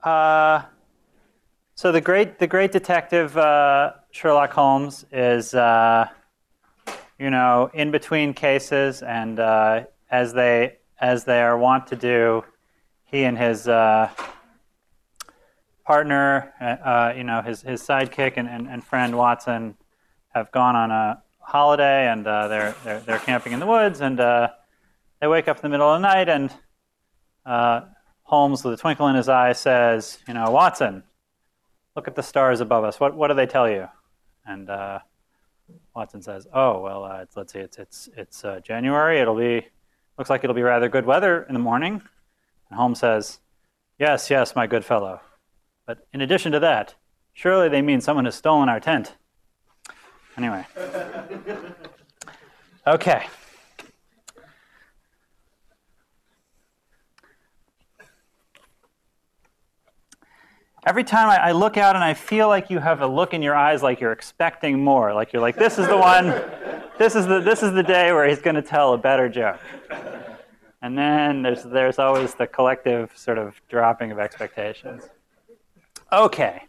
so the great detective Sherlock Holmes is in between cases, and as they are wont to do, he and his partner, his sidekick and friend Watson, have gone on a holiday, and they're camping in the woods, and they wake up in the middle of the night, and Holmes, with a twinkle in his eye, says, "Watson, look at the stars above us. What do they tell you?" And Watson says, "Oh, well, let's see, it's January. Looks like it'll be rather good weather in the morning." And Holmes says, "Yes, my good fellow. But in addition to that, surely they mean someone has stolen our tent." Anyway. Okay. Every time I look out and I feel like you have a look in your eyes like you're expecting more, like you're like, this is the one, this is the day where he's going to tell a better joke. And then there's always the collective sort of dropping of expectations. Okay.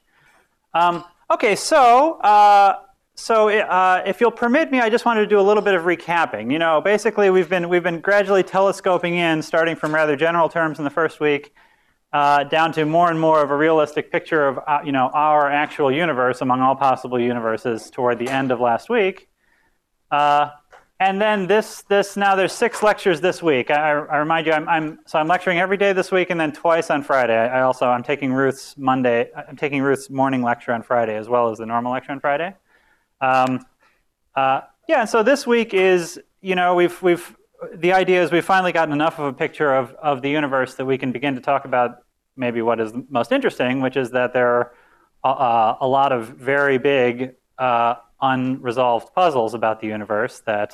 So if you'll permit me, I just wanted to do a little bit of recapping. Basically we've been gradually telescoping in, starting from rather general terms in the first week, down to more and more of a realistic picture of our actual universe among all possible universes toward the end of last week. And then now there's 6 lectures this week. I remind you, I'm lecturing every day this week and then twice on Friday. I'm taking Ruth's morning lecture on Friday as well as the normal lecture on Friday. And so this week is, the idea is we've finally gotten enough of a picture of the universe that we can begin to talk about maybe what is most interesting, which is that there are a lot of very big unresolved puzzles about the universe that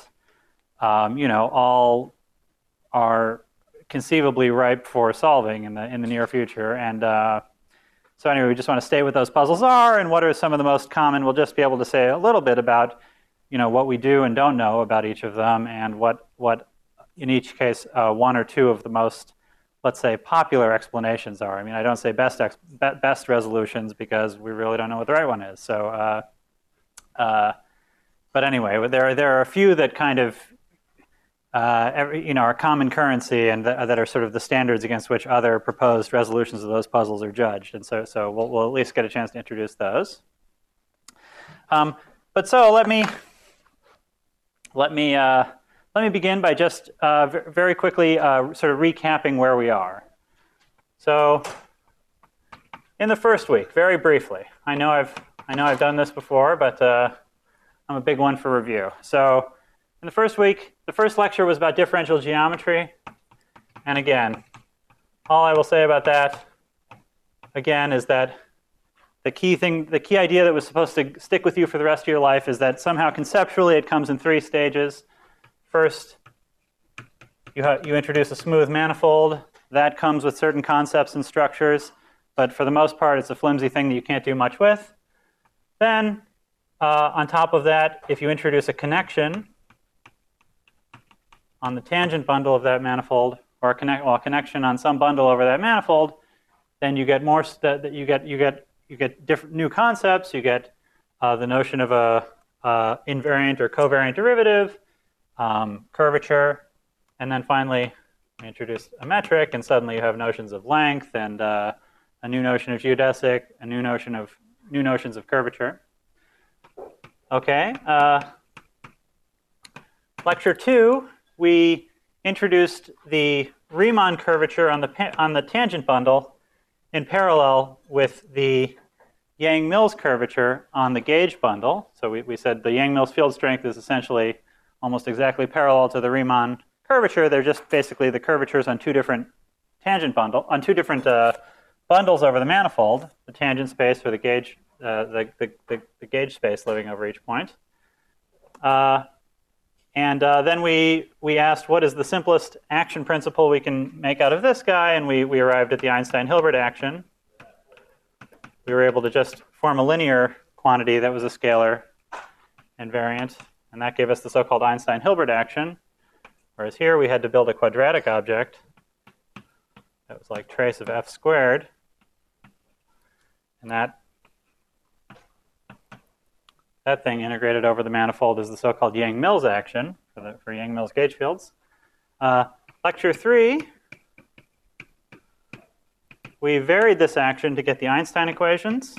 all are conceivably ripe for solving in the near future. And so anyway, we just want to state what those puzzles are and what are some of the most common. We'll just be able to say a little bit about what we do and don't know about each of them, and what in each case one or two of the most, let's say, popular explanations are. I mean, I don't say best resolutions because we really don't know what the right one is. So, but anyway, there are a few that kind of are common currency and that are sort of the standards against which other proposed resolutions of those puzzles are judged. And so we'll at least get a chance to introduce those. But so let me begin by just very quickly sort of recapping where we are. So in the first week, very briefly, I know I've done this before, but I'm a big one for review. So in the first week, the first lecture was about differential geometry. And again, all I will say about that, again, is that the key idea that was supposed to stick with you for the rest of your life is that somehow conceptually it comes in 3 stages. First, you introduce a smooth manifold. That comes with certain concepts and structures, but for the most part, it's a flimsy thing that you can't do much with. Then, on top of that, if you introduce a connection on the tangent bundle of that manifold, or a connection on some bundle over that manifold, then you get more. You get different new concepts. You get the notion of a invariant or covariant derivative, curvature, and then finally we introduce a metric, and suddenly you have notions of length and a new notion of geodesic, new notions of curvature. Okay. Lecture 2, we introduced the Riemann curvature on the tangent bundle in parallel with the Yang-Mills curvature on the gauge bundle. So we said the Yang-Mills field strength is essentially almost exactly parallel to the Riemann curvature. They're just basically the curvatures on two different bundles over the manifold, the tangent space or the gauge, the gauge space living over each point. And then we asked what is the simplest action principle we can make out of this guy, and we arrived at the Einstein-Hilbert action. We were able to just form a linear quantity that was a scalar invariant, and that gave us the so-called Einstein-Hilbert action. Whereas here we had to build a quadratic object that was like trace of f squared. And that thing integrated over the manifold is the so-called Yang-Mills action for Yang-Mills gauge fields. Lecture 3, we varied this action to get the Einstein equations.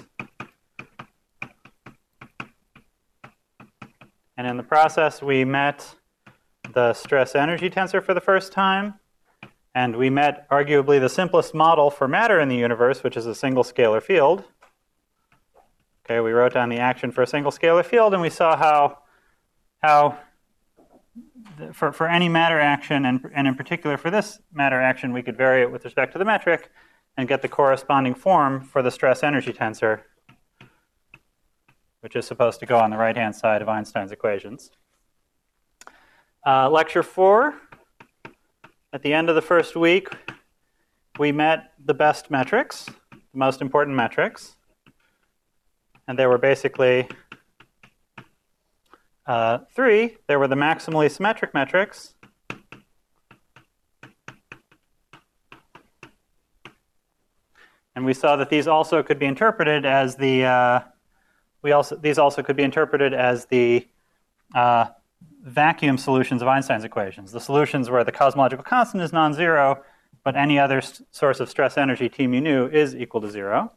And in the process, we met the stress-energy tensor for the first time. And we met arguably the simplest model for matter in the universe, which is a single scalar field. Okay, we wrote down the action for a single scalar field, and we saw how for any matter action, and in particular for this matter action, we could vary it with respect to the metric and get the corresponding form for the stress-energy tensor, which is supposed to go on the right-hand side of Einstein's equations. Lecture 4, at the end of the first week, we met the best metrics, the most important metrics. And there were basically 3. There were the maximally symmetric metrics. And we saw that these also could be interpreted as the vacuum solutions of Einstein's equations. The solutions where the cosmological constant is non-zero, but any other source of stress energy, T mu nu, is equal to 0.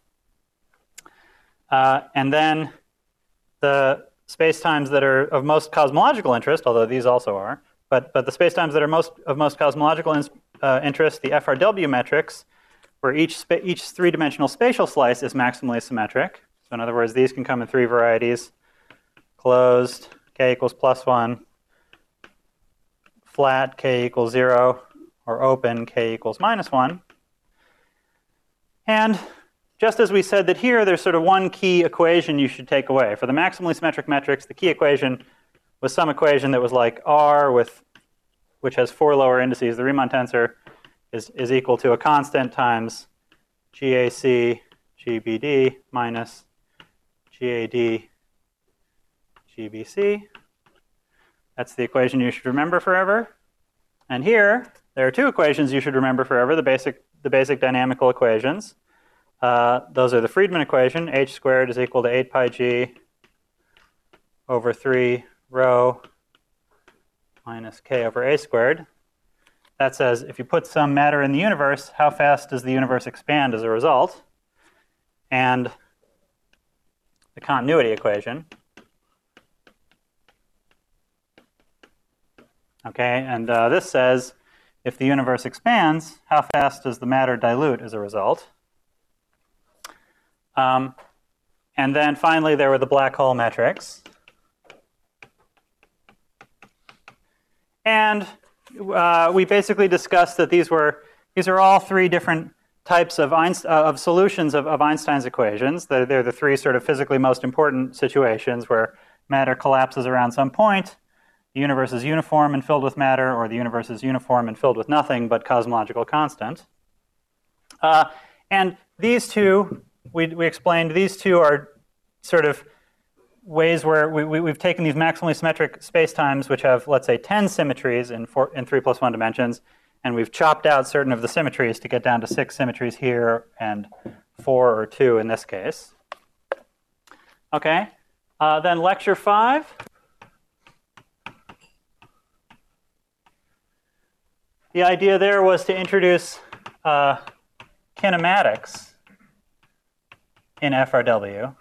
And then the spacetimes that are of most cosmological interest, although these also are, but the spacetimes that are of most cosmological interest, the FRW metrics, where each three-dimensional spatial slice is maximally symmetric. So in other words, these can come in 3 varieties: closed, k equals +1, flat, k equals 0, or open, k equals -1. And just as we said that here, there's sort of one key equation you should take away. For the maximally symmetric metrics, the key equation was some equation that was like R which has 4 lower indices. The Riemann tensor is equal to a constant times GAC GBD minus GAD GBC. That's the equation you should remember forever. And here, there are 2 equations you should remember forever, the basic dynamical equations. Those are the Friedmann equation, h squared is equal to 8 pi g over 3 rho minus k over a squared. That says if you put some matter in the universe, how fast does the universe expand as a result? And the continuity equation. Okay, and this says if the universe expands, how fast does the matter dilute as a result? And then finally, there were the black hole metrics. And we basically discussed that these are all 3 different types of solutions of Einstein's equations. They're the 3 sort of physically most important situations where matter collapses around some point, the universe is uniform and filled with matter, or the universe is uniform and filled with nothing but cosmological constant. And these 2, we explained, these 2 are sort of ways where we've taken these maximally symmetric spacetimes, which have, let's say, 10 symmetries in 3 + 1 dimensions, and we've chopped out certain of the symmetries to get down to 6 symmetries here and 4 or 2 in this case. Okay, then lecture 5. The idea there was to introduce kinematics in FRW.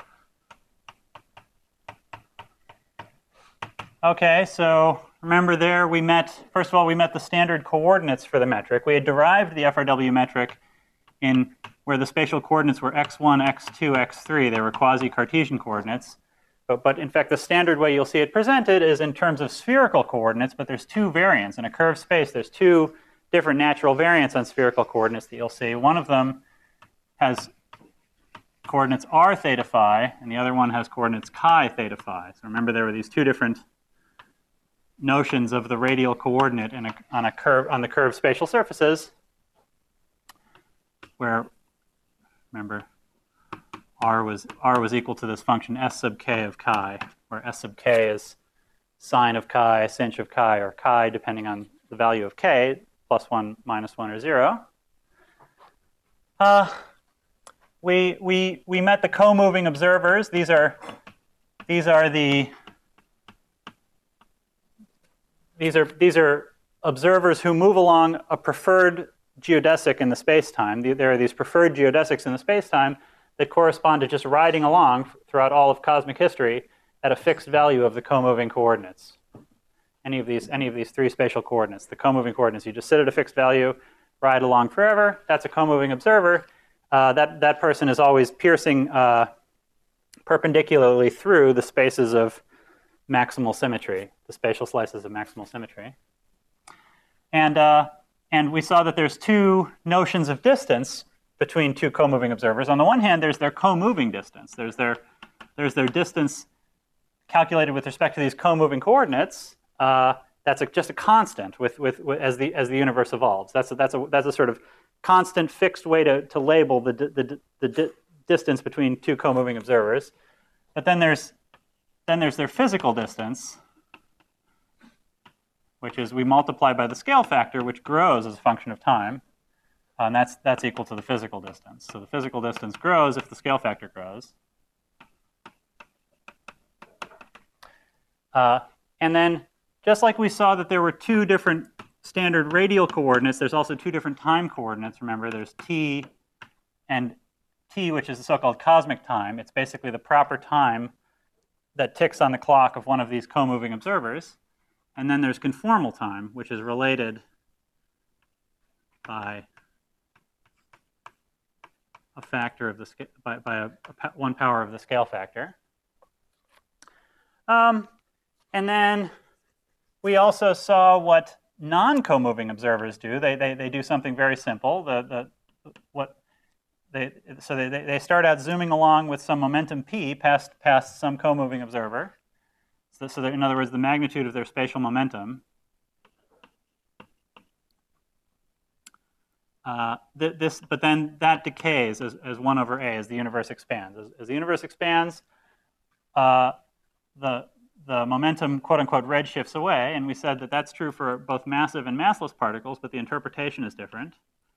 Okay, so remember there first of all, we met the standard coordinates for the metric. We had derived the FRW metric in where the spatial coordinates were x1, x2, x3. They were quasi-Cartesian coordinates. But in fact, the standard way you'll see it presented is in terms of spherical coordinates, but there's 2 variants. In a curved space, there's 2 different natural variants on spherical coordinates that you'll see. One of them has coordinates r theta phi, and the other one has coordinates chi theta phi. So remember, there were these 2 different notions of the radial coordinate on the curved spatial surfaces, where, remember, r was equal to this function s sub k of chi, where s sub k is sine of chi, sinh of chi, or chi, depending on the value of k, +1, -1, or 0. we met the co-moving observers. These are observers who move along a preferred geodesic in the space-time. There are these preferred geodesics in the space-time that correspond to just riding along throughout all of cosmic history at a fixed value of the co-moving coordinates. Any of these three spatial coordinates, the co-moving coordinates, you just sit at a fixed value, ride along forever. That's a co-moving observer. That person is always piercing perpendicularly through the spaces of maximal symmetry, the spatial slices of maximal symmetry. And we saw that there's two notions of distance between two co-moving observers. On the one hand, there's their co-moving distance. There's their distance calculated with respect to these co-moving coordinates. That's just a constant as the universe evolves. That's a sort of constant fixed way to label the distance between two co-moving observers. But then there's their physical distance, which is we multiply by the scale factor, which grows as a function of time, and that's equal to the physical distance. So the physical distance grows if the scale factor grows. And then, just like we saw that there were two different standard radial coordinates, there's also two different time coordinates. Remember, there's t and t, which is the so-called cosmic time. It's basically the proper time that ticks on the clock of one of these co-moving observers. And then there's conformal time, which is related by a factor of the by 1 power of the scale factor. And then we also saw what non-co-moving observers do. They do something very simple. They start out zooming along with some momentum p past some co-moving observer. So in other words, the magnitude of their spatial momentum. But then that decays as 1 over a as the universe expands. As the universe expands, the momentum, quote unquote, redshifts away, and we said that that's true for both massive and massless particles, but the interpretation is different.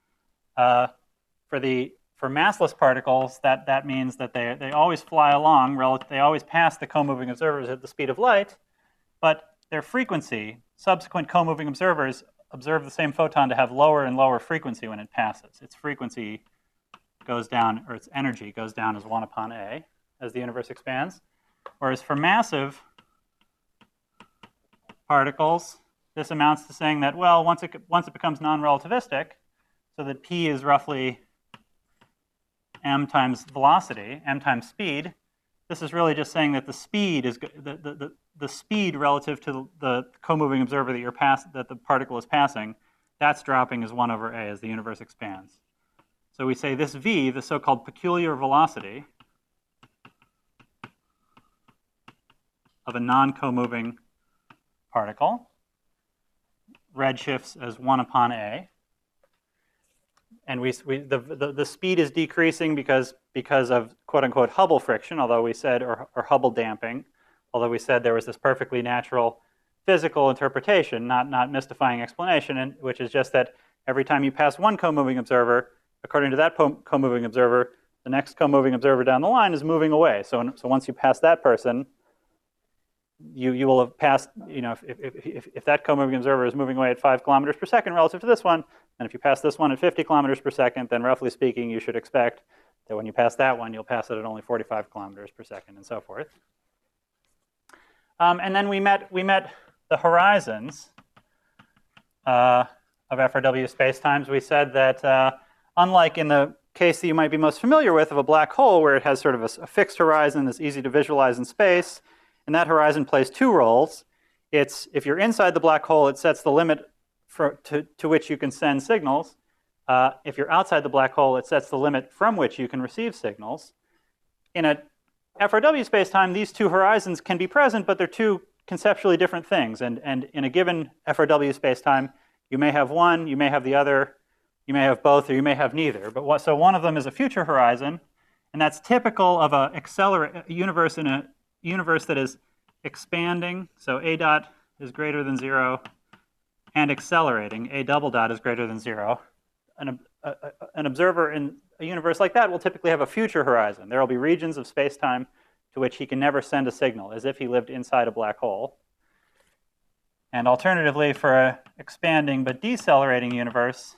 For massless particles, that means that they always fly along, they always pass the co-moving observers at the speed of light, but their frequency, subsequent co-moving observers observe the same photon to have lower and lower frequency when it passes. Its frequency goes down, or its energy goes down as 1 upon a as the universe expands. Whereas for massive particles, this amounts to saying that, well, once it becomes non-relativistic, so that p is roughly m times velocity, m times speed, this is really just saying that the speed is the speed relative to the co-moving observer that the particle is passing, that's dropping as 1 over a as the universe expands. So we say this v, the so-called peculiar velocity of a non-co-moving particle, redshifts as 1 upon a. And the speed is decreasing because of quote unquote Hubble friction, although we said, or Hubble damping, although we said there was this perfectly natural physical interpretation, not mystifying explanation, which is just that every time you pass one co-moving observer, according to that co-moving observer, the next co-moving observer down the line is moving away. So once you pass that person, you will have passed, if that co-moving observer is moving away at 5 kilometers per second relative to this one, and if you pass this one at 50 kilometers per second, then roughly speaking, you should expect that when you pass that one, you'll pass it at only 45 kilometers per second, and so forth. And then we met the horizons of FRW spacetimes. We said that unlike in the case that you might be most familiar with of a black hole, where it has sort of a fixed horizon that's easy to visualize in space, and that horizon plays two roles. If you're inside the black hole, it sets the limit to which you can send signals. If you're outside the black hole, it sets the limit from which you can receive signals. In a FRW spacetime, these two horizons can be present, but they're two conceptually different things. And in a given FRW spacetime, you may have one, you may have the other, you may have both, or you may have neither. So one of them is a future horizon, and that's typical of a universe in a universe that is expanding. So a dot is greater than 0, and accelerating. A double dot is greater than 0. An observer in a universe like that will typically have a future horizon. There will be regions of space-time to which he can never send a signal, as if he lived inside a black hole. And alternatively, for an expanding but decelerating universe,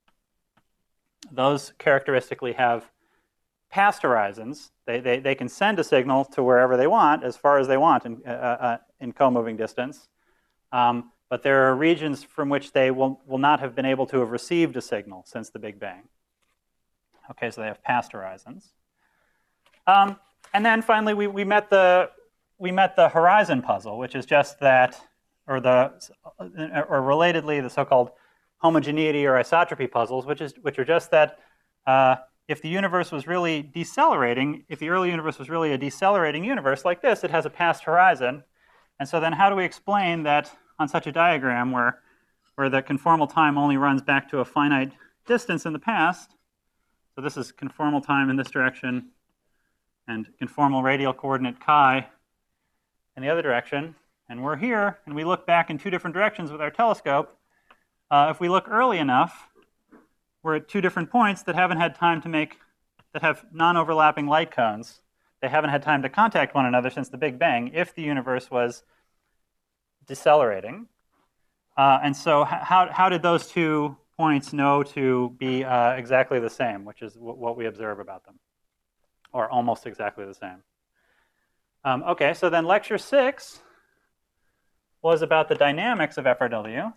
those characteristically have past horizons. They can send a signal to wherever they want, as far as they want in co-moving distance. But there are regions from which they will not have been able to have received a signal since the Big Bang. Okay, so they have past horizons. And then finally, we met the horizon puzzle, which is just that, or relatedly, the so-called homogeneity or isotropy puzzles, which are just that if the universe was really decelerating, if the early universe was really a decelerating universe like this, it has a past horizon. And so then how do we explain that on such a diagram where the conformal time only runs back to a finite distance in the past? So this is conformal time in this direction and conformal radial coordinate chi in the other direction. And we're here, and we look back in two different directions with our telescope. If we look early enough, we're at two different points that haven't had time to that have non-overlapping light cones. They haven't had time to contact one another since the Big Bang if the universe was decelerating. And so how did those 2 points know to be exactly the same, which is what we observe about them, or almost exactly the same? Okay, so then lecture 6 was about the dynamics of FRW.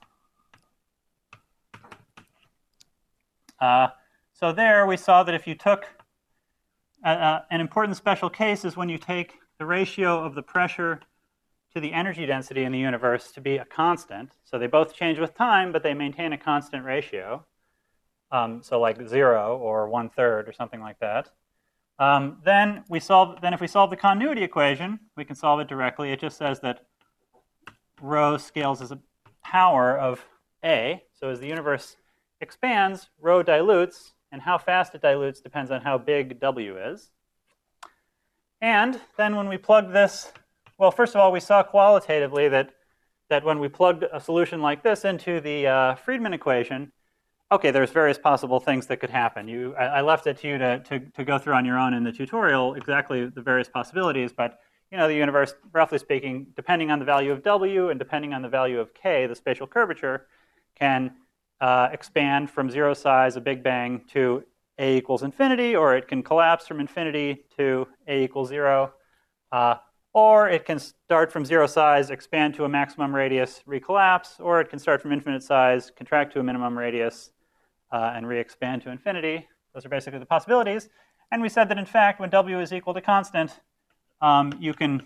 So there we saw that if you took an important special case is when you take the ratio of the pressure to the energy density in the universe to be a constant. So they both change with time, but they maintain a constant ratio. So like 0 or 1/3 or something like that. Then if we solve the continuity equation, we can solve it directly. It just says that rho scales as a power of A. So as the universe expands, rho dilutes, and how fast it dilutes depends on how big W is. And then when we plug this, well, first of all, we saw qualitatively that when we plugged a solution like this into the Friedmann equation, okay, there's various possible things that could happen. I left it to you to go through on your own in the tutorial exactly the various possibilities, but the universe, roughly speaking, depending on the value of W and depending on the value of K, the spatial curvature, can expand from 0 size, a Big Bang, to A equals infinity, or it can collapse from infinity to A equals 0, or it can start from 0 size, expand to a maximum radius, recollapse, or it can start from infinite size, contract to a minimum radius, and re-expand to infinity. Those are basically the possibilities. And we said that, in fact, when W is equal to constant, you can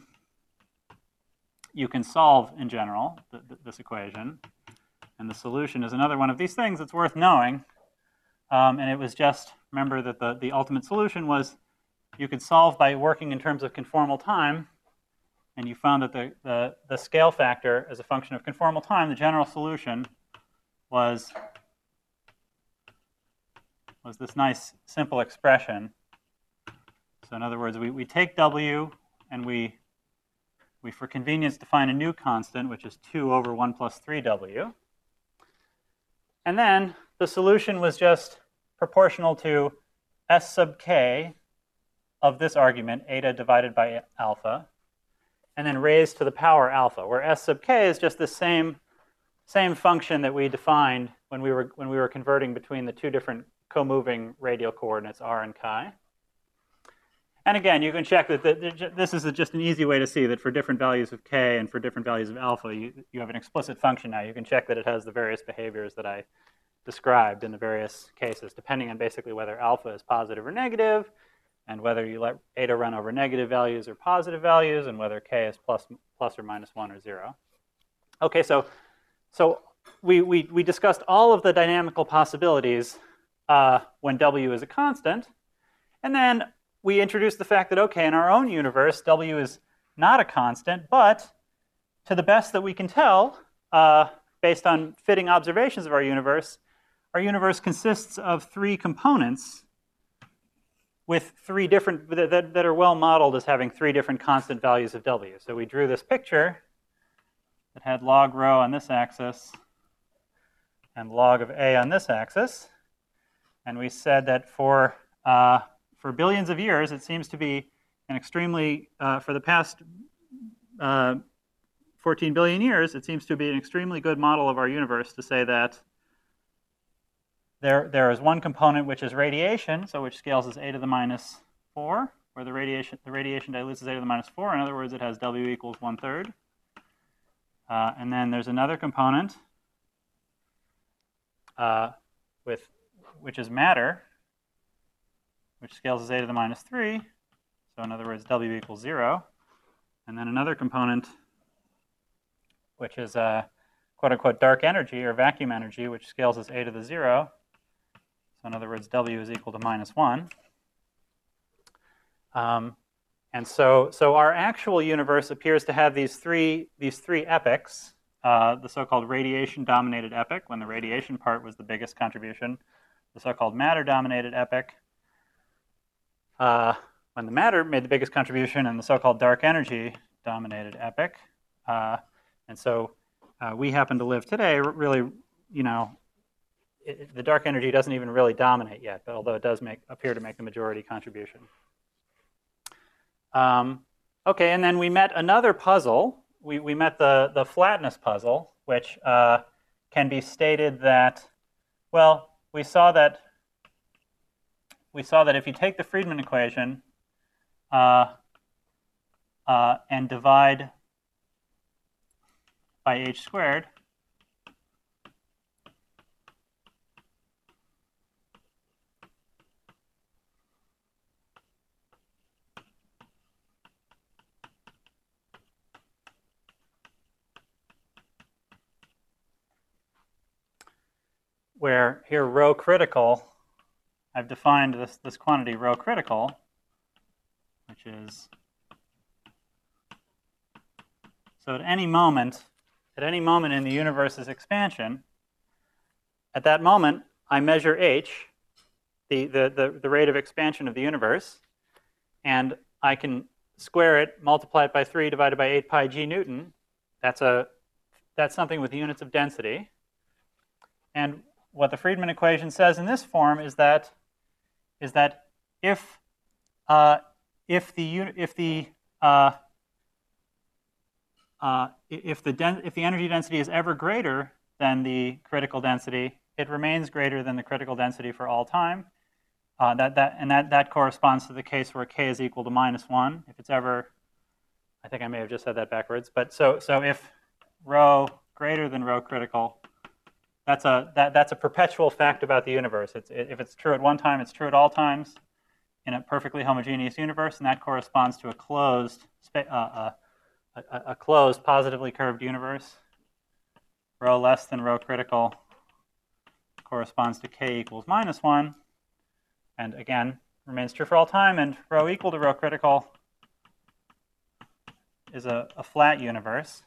solve, in general, this equation. And the solution is another one of these things that's worth knowing. And it was just, remember that the ultimate solution was you could solve by working in terms of conformal time. And you found that the scale factor as a function of conformal time, the general solution was this nice simple expression. So in other words, we take W and we for convenience define a new constant, which is 2 over 1 plus 3W. And then the solution was just proportional to S sub k of this argument, eta divided by alpha, and then raised to the power alpha, where S sub k is just the same function that we defined when we were converting between the two different co-moving radial coordinates r and chi. And again, you can check that this is just an easy way to see that for different values of k and for different values of alpha, you have an explicit function now. You can check that it has the various behaviors that I described in the various cases, depending on basically whether alpha is positive or negative, and whether you let eta run over negative values or positive values, and whether k is plus or minus 1 or 0. Okay, so we discussed all of the dynamical possibilities when W is a constant, and then we introduced the fact that, okay, in our own universe, W is not a constant, but to the best that we can tell, based on fitting observations of our universe consists of 3 components with 3 different, that are well modeled as having 3 different constant values of W. So we drew this picture that had log rho on this axis and log of A on this axis. And we said that for for billions of years, it seems to be an extremely, for the past 14 billion years, it seems to be an extremely good model of our universe to say that there is one component which is radiation, so which scales as a to the minus 4, where the radiation dilutes as a to the minus 4. In other words, it has W equals 1/3. And then there's another component which is matter, which scales as a to the minus 3. So in other words, W equals 0. And then another component which is quote-unquote dark energy or vacuum energy, which scales as a to the 0. So in other words, W is equal to minus 1. And so our actual universe appears to have these three epochs, the so-called radiation-dominated epoch, when the radiation part was the biggest contribution, the so-called matter-dominated epoch, when the matter made the biggest contribution, and the so-called dark energy-dominated epoch. And so we happen to live today, really, the dark energy doesn't even really dominate yet, but although it does appear to make the majority contribution. Okay, and then we met another puzzle. We met the flatness puzzle, which can be stated that, well, we saw that if you take the Friedmann equation and divide by h squared, where here rho critical, I've defined this quantity rho critical, which is, so at any moment in the universe's expansion, at that moment I measure h, the rate of expansion of the universe, and I can square it, multiply it by 3 divided by 8 pi g Newton. That's something with units of density. And what the Friedmann equation says in this form is that if the energy density is ever greater than the critical density, it remains greater than the critical density for all time. That corresponds to the case where k is equal to minus 1. If it's ever, I think I may have just said that backwards, but so if rho greater than rho critical, that's a perpetual fact about the universe. If it's true at one time, it's true at all times in a perfectly homogeneous universe, and that corresponds to a closed positively curved universe. Rho less than rho critical corresponds to k equals minus 1, and again remains true for all time. And rho equal to rho critical is a flat universe,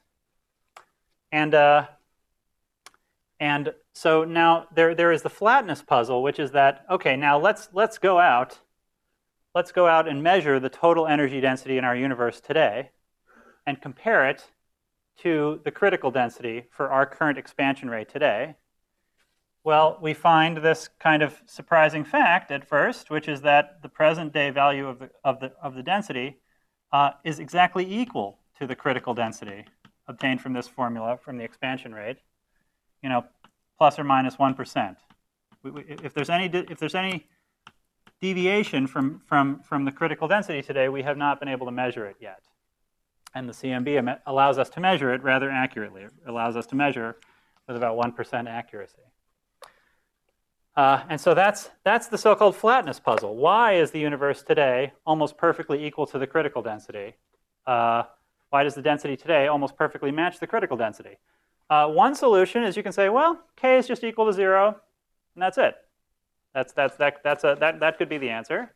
and so now there is the flatness puzzle, which is that, okay, now let's go out and measure the total energy density in our universe today and compare it to the critical density for our current expansion rate today. Well, we find this kind of surprising fact at first, which is that the present day value of the density is exactly equal to the critical density obtained from this formula from the expansion rate. Plus or minus 1%. If there's any deviation from the critical density today, we have not been able to measure it yet. And the CMB allows us to measure it rather accurately. It allows us to measure with about 1% accuracy. And so that's the so-called flatness puzzle. Why is the universe today almost perfectly equal to the critical density? Why does the density today almost perfectly match the critical density? One solution is you can say, well, k is just equal to 0, and that's it. That could be the answer.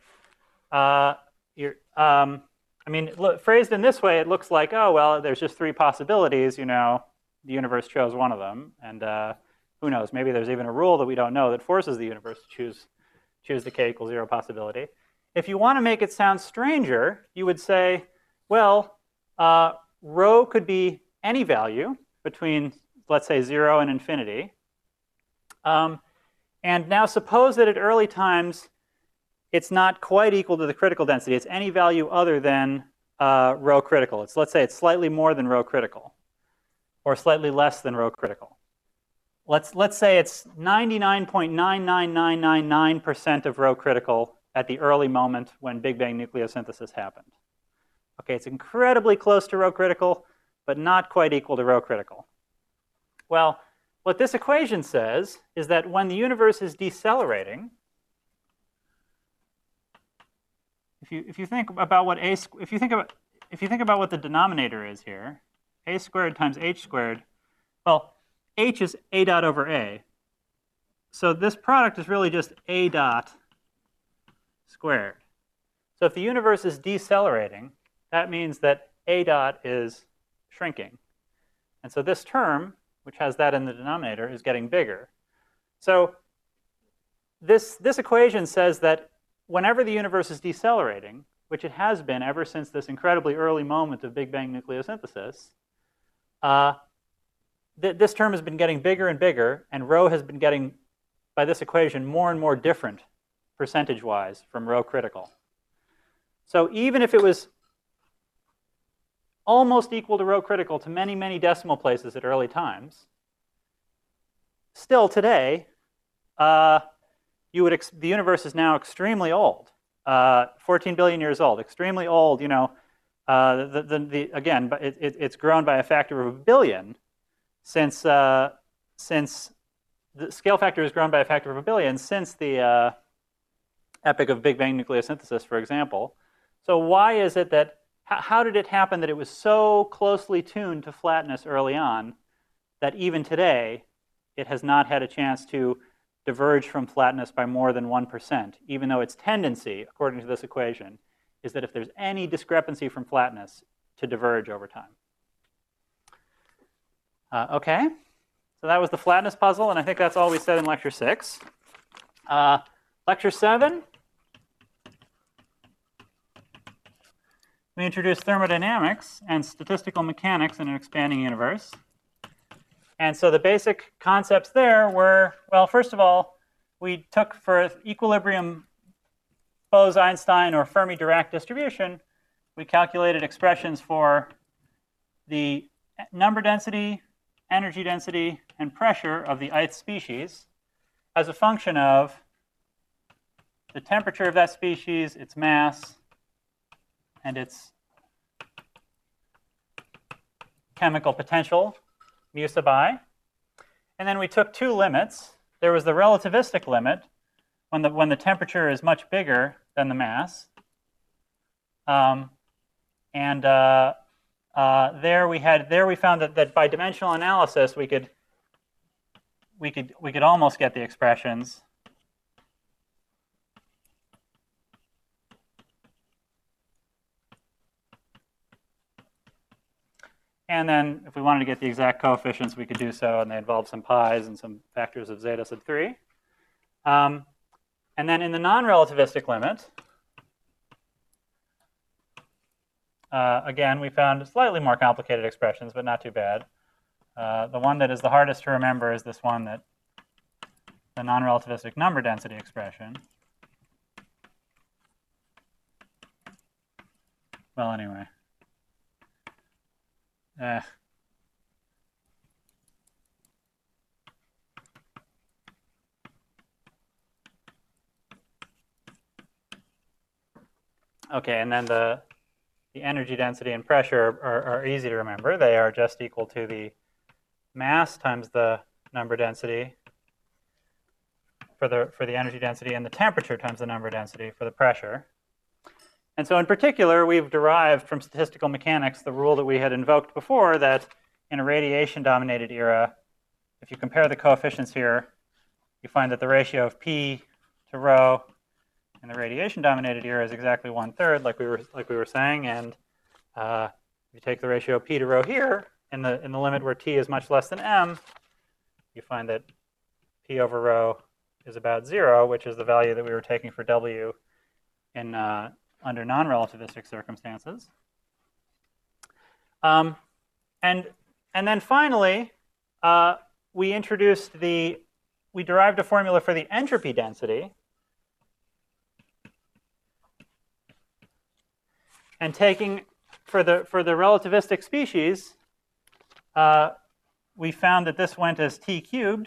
Phrased in this way, it looks like, oh, well, there's just 3 possibilities. The universe chose one of them, and who knows? Maybe there's even a rule that we don't know that forces the universe to choose the k equals 0 possibility. If you want to make it sound stranger, you would say, well, rho could be any value between, let's say, 0 and infinity. And now suppose that at early times, it's not quite equal to the critical density. It's any value other than rho critical. Let's say it's slightly more than rho critical, or slightly less than rho critical. Let's say it's 99.99999% of rho critical at the early moment when Big Bang nucleosynthesis happened. Okay, it's incredibly close to rho critical, but not quite equal to rho critical. Well, what this equation says is that when the universe is decelerating, if you think about what if you think about what the denominator is here, a squared times h squared, well, h is a dot over a. So this product is really just a dot squared. So if the universe is decelerating, that means that a dot is shrinking. And so this term, which has that in the denominator, is getting bigger. So this equation says that whenever the universe is decelerating, which it has been ever since this incredibly early moment of Big Bang nucleosynthesis, this term has been getting bigger and bigger, and rho has been getting, by this equation, more and more different percentage-wise from rho critical. So even if it was almost equal to rho critical to many, many decimal places at early times, still today, the universe is now extremely old, 14 billion years old, extremely old. You know, again, but it's grown by a factor of a billion since the scale factor has grown by a factor of a billion since the epoch of Big Bang nucleosynthesis, for example. So why is it that, how did it happen that it was so closely tuned to flatness early on that even today it has not had a chance to diverge from flatness by more than 1%, even though its tendency, according to this equation, is that if there's any discrepancy from flatness, to diverge over time. Okay, so that was the flatness puzzle, and I think that's all we said in lecture 6. Lecture 7, we introduced thermodynamics and statistical mechanics in an expanding universe. And so the basic concepts there were, well, first of all, we took for equilibrium Bose-Einstein or Fermi-Dirac distribution, we calculated expressions for the number density, energy density, and pressure of the ith species as a function of the temperature of that species, its mass, and its chemical potential, mu sub I. And then we took two limits. There was the relativistic limit when the temperature is much bigger than the mass. There we found that by dimensional analysis we could almost get the expressions. And then if we wanted to get the exact coefficients, we could do so, and they involve some pi's and some factors of zeta sub 3. And then in the non-relativistic limit, again, we found slightly more complicated expressions, but not too bad. The one that is the hardest to remember is this one, that the non-relativistic number density expression. Well, anyway. Okay, and then the energy density and pressure are easy to remember. They are just equal to the mass times the number density for the energy density and the temperature times the number density for the pressure. And so in particular, we've derived from statistical mechanics the rule that we had invoked before, that in a radiation-dominated era, if you compare the coefficients here, you find that the ratio of P to rho in the radiation-dominated era is exactly 1/3, like we were saying. And if you take the ratio of P to rho here in the limit where T is much less than m, you find that P over rho is about 0, which is the value that we were taking for W in under non-relativistic circumstances. And then finally, we derived a formula for the entropy density. and taking for the relativistic species, we found that this went as t cubed.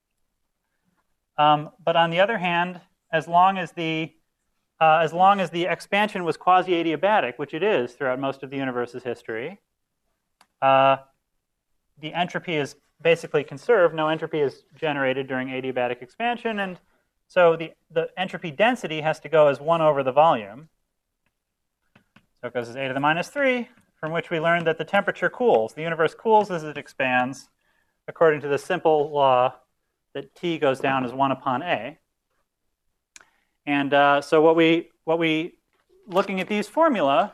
But on the other hand, as long as the expansion was quasi-adiabatic, which it is throughout most of the universe's history, the entropy is basically conserved. No entropy is generated during adiabatic expansion, and so the entropy density has to go as 1 over the volume. So it goes as a to the minus 3, from which we learned that the temperature cools. The universe cools as it expands, according to the simple law that T goes down as 1 upon A. And so what we looking at these formulae,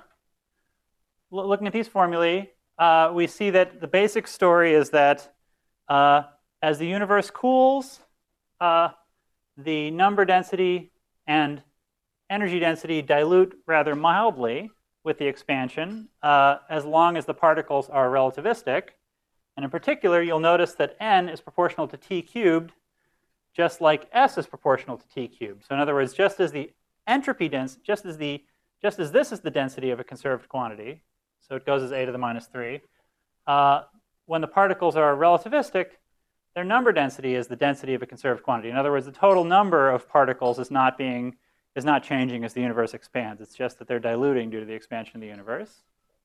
we see that the basic story is that as the universe cools, the number density and energy density dilute rather mildly with the expansion, as long as the particles are relativistic. And in particular, you'll notice that n is proportional to t cubed, just like s is proportional to t cubed. So in other words, just as the entropy density, just as this is the density of a conserved quantity, so it goes as a to the minus 3, when the particles are relativistic, their number density is the density of a conserved quantity. In other words, the total number of particles is not changing as the universe expands. It's just that they're diluting due to the expansion of the universe.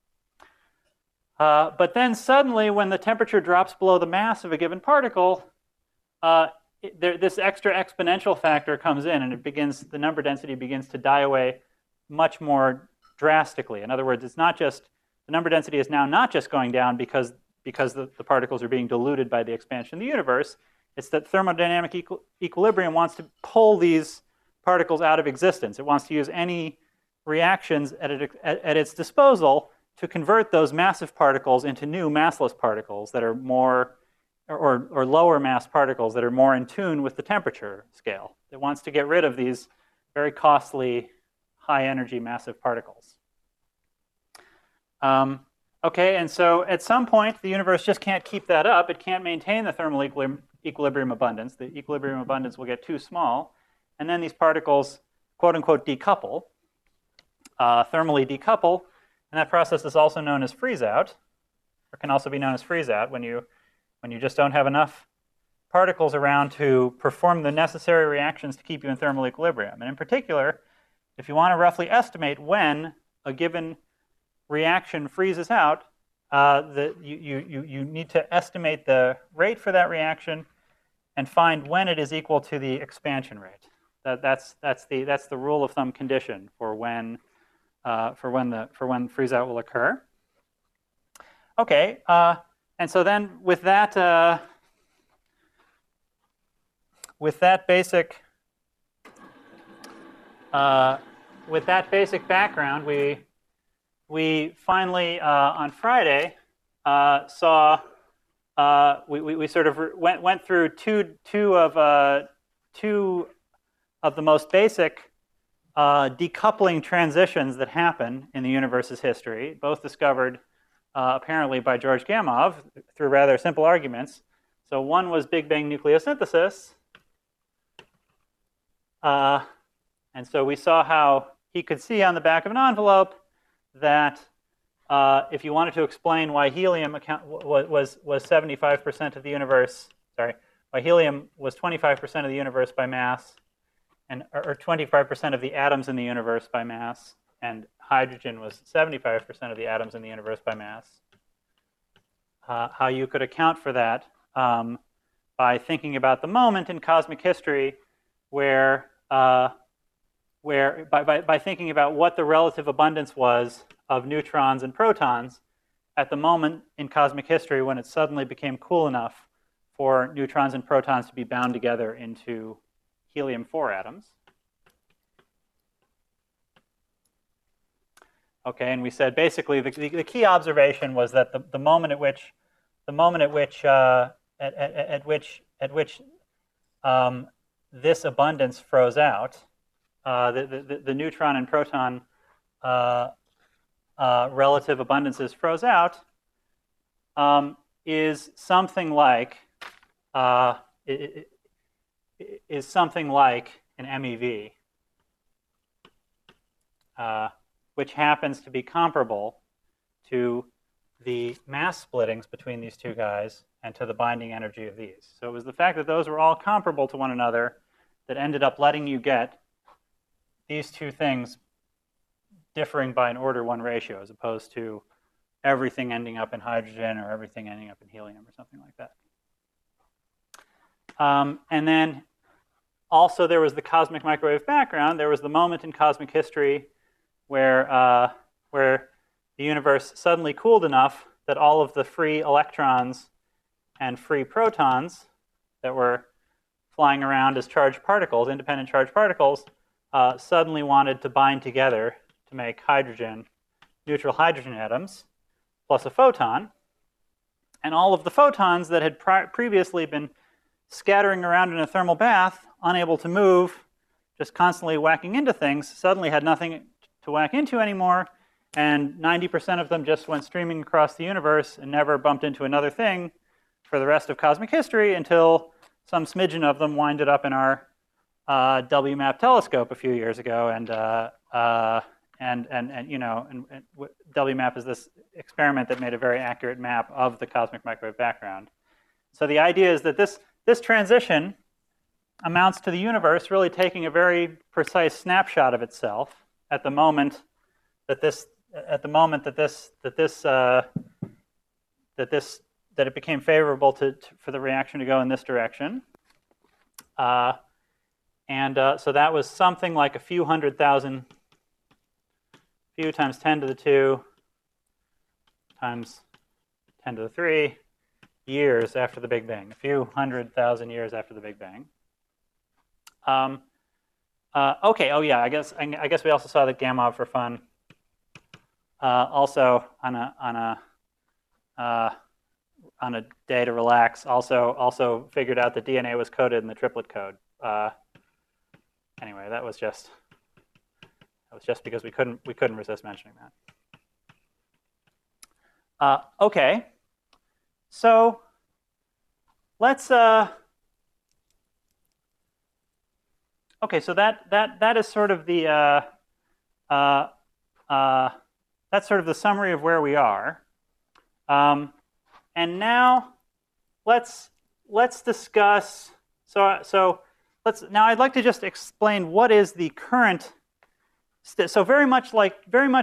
But then suddenly, when the temperature drops below the mass of a given particle, this extra exponential factor comes in, and the number density begins to die away much more drastically. In other words, it's not just the number density is now not just going down because the particles are being diluted by the expansion of the universe. It's that thermodynamic equilibrium wants to pull these particles out of existence. It wants to use any reactions at its disposal to convert those massive particles into new massless particles that are more, or lower mass particles that are more in tune with the temperature scale. It wants to get rid of these very costly, high energy massive particles. Okay, and so at some point, the universe just can't keep that up. It can't maintain the thermal equilibrium abundance. The equilibrium abundance will get too small. And then these particles, quote unquote, decouple, thermally decouple. And that process is also known as freeze-out, or can also be known as freeze-out when you just don't have enough particles around to perform the necessary reactions to keep you in thermal equilibrium. And in particular, if you want to roughly estimate when a given reaction freezes out, you need to estimate the rate for that reaction and find when it is equal to the expansion rate. That's the rule of thumb condition for when freeze out will occur. Okay, and so then with that basic background, we finally the most basic decoupling transitions that happen in the universe's history, both discovered apparently by George Gamow through rather simple arguments. So one was Big Bang nucleosynthesis. And so we saw how he could see on the back of an envelope that if you wanted to explain why helium was 75% of the universe, why helium was 25% of the universe by mass, or 25% of the atoms in the universe by mass, and hydrogen was 75% of the atoms in the universe by mass, how you could account for that by thinking about the moment in cosmic history where by thinking about what the relative abundance was of neutrons and protons at the moment in cosmic history when it suddenly became cool enough for neutrons and protons to be bound together into helium-4 atoms. Okay, and we said basically the key observation was that the moment at which this abundance froze out, the neutron and proton relative abundances froze out, is something like an MEV. which happens to be comparable to the mass splittings between these two guys and to the binding energy of these. So it was the fact that those were all comparable to one another that ended up letting you get these two things differing by an order 1 ratio, as opposed to everything ending up in hydrogen or everything ending up in helium or something like that. And then also there was the cosmic microwave background. There was the moment in cosmic history where the universe suddenly cooled enough that all of the free electrons and free protons that were flying around as charged particles, independent charged particles, suddenly wanted to bind together to make hydrogen, neutral hydrogen atoms, plus a photon. And all of the photons that had previously been scattering around in a thermal bath, unable to move, just constantly whacking into things, suddenly had nothing to whack into anymore, and 90% of them just went streaming across the universe and never bumped into another thing for the rest of cosmic history until some smidgen of them winded up in our WMAP telescope a few years ago, and WMAP is this experiment that made a very accurate map of the cosmic microwave background. So the idea is that this transition amounts to the universe really taking a very precise snapshot of itself at the moment that it became favorable for the reaction to go in this direction. So that was something like a few times 10 to the 2 times 10 to the 3 years after the Big Bang, a few 100,000 years after the Big Bang. Okay. Oh yeah. I guess we also saw that Gamow for fun. Also on a day to relax. Also figured out that DNA was coded in the triplet code. Anyway, that was just because we couldn't resist mentioning that. Okay. So let's. Okay, so that is sort of the that's sort of the summary of where we are, and now let's discuss. So now I'd like to just explain what is the current. So very much like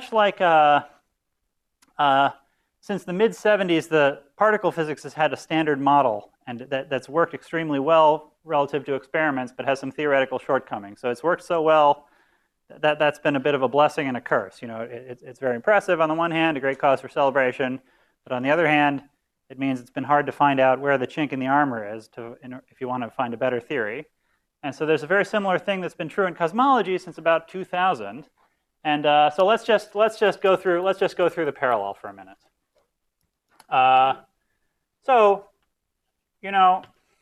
since the mid-70s, the particle physics has had a standard model, and that's worked extremely well relative to experiments, but has some theoretical shortcomings. So it's worked so well that that's been a bit of a blessing and a curse. You know, it's very impressive on the one hand, a great cause for celebration, but on the other hand, it means it's been hard to find out where the chink in the armor is if you want to find a better theory. And so there's a very similar thing that's been true in cosmology since about 2000. And so let's just go through the parallel for a minute. So, you know,